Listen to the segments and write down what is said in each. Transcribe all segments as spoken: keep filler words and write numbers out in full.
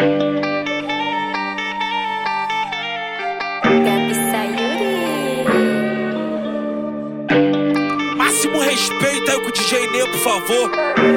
Gabi Sayuri. Máximo respeito aí com o D J Nê, por favor.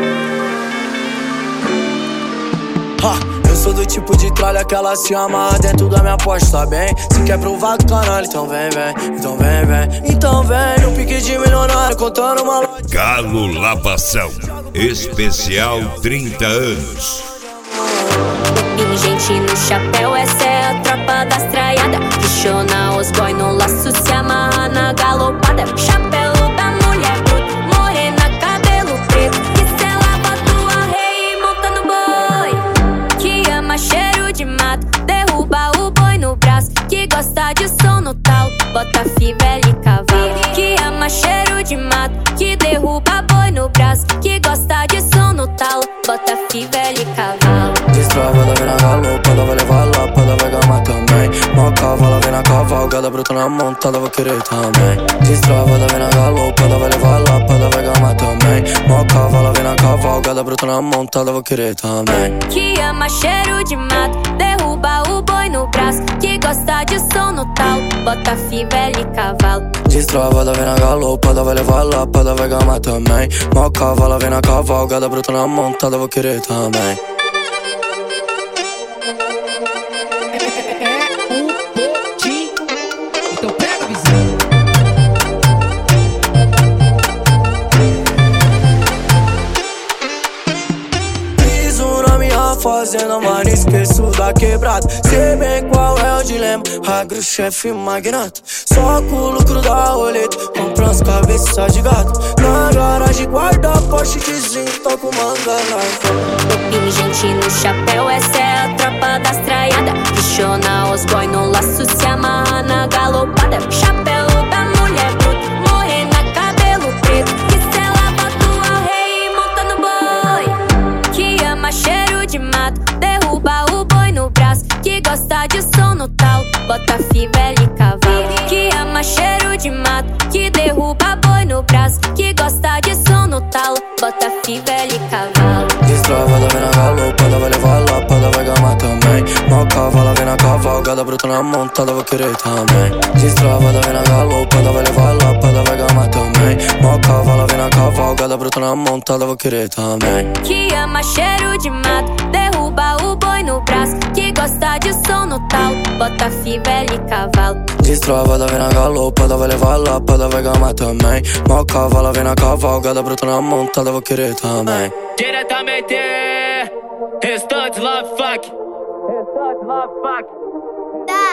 Ha, eu sou do tipo de tralha que ela se amarra dentro da minha aposta, bem? Se quer provar do caralho, então vem, vem, então vem, vem. Então vem, no pique de milionário, contando uma loja. Galo Lavação, especial trinta anos. Gente no chapéu, essa é a tropa das traiadas. Questiona os boy no laço, se amarra na galopada. Chapéu da mulher bruta, morena, cabelo preto. Que cê lava tua rei e monta no boi. Que ama cheiro de mato, derruba o boi no braço. Que gosta de som no talo, bota fivela e cavalo. Que ama cheiro de mato, que derruba boi no braço. Que gosta de som no talo, bota fivela e cavalo. Destrava, ela vem na galopada, vai levar lá, pada vai gamar também. Mó cavala, vem na cavalgada, bruta na montada, vou querer também. Destrava, ela vem na galopada, vai levar lá, pada vai gamar também. Mó cavala, vem na cavalgada, bruta na montada, vou querer também. Que ama cheiro de mato, derruba o boi no braço. Que gosta de som no talo, bota fivela e cavalo. Destrava, ela vem na galopada, vai levar lá, pada vai gamar também. Mó cavala, vem na cavalgada, bruta na montada, vou querer também. Fazenda, mano, esqueço da quebrada. Sei bem qual é o dilema, agro, chefe, magnata. Só com o lucro da roleta, comprando as cabeças de gato. Na garagem, guarda Porsche de zinco, toco manga larga. Gente no chapéu, essa é a tropa das traiadas. Questiona os boy no laço, se amarra na galopada. Chapéu da mulher bruta, morena, cabelo preto. Que cê lava tua rei e monta no boi. Que ama cheiro de mato, derruba o boi no braço. Que gosta de som no talo, bota fivela e cavalo. Que ama cheiro de mato, que derruba boi no braço. Que gosta de som no talo, bota fivela e cavalo. Destrava, ela vem na galopada, vai levar lá, pada vai gamar também. Mó cavala, vem na cavalgada, bruta na montada, vou querer também. Destrava, ela vem na galopada, vai levar lá, pada vai gamar também. Mó cavala, vem na cavalgada, bruta na montada, vou querer também. Que ama cheiro de mato, derruba o boi no braço. Que gosta de som no talo, bota fivela e cavalo. Destrava, ela vem na galopada, vai levar lá, pada vai gamar também. Mó cavala, vem na cavalgada, bruta na montada, vou querer também. Diretamente, Restante Love Fuck. Restante Love Fuck.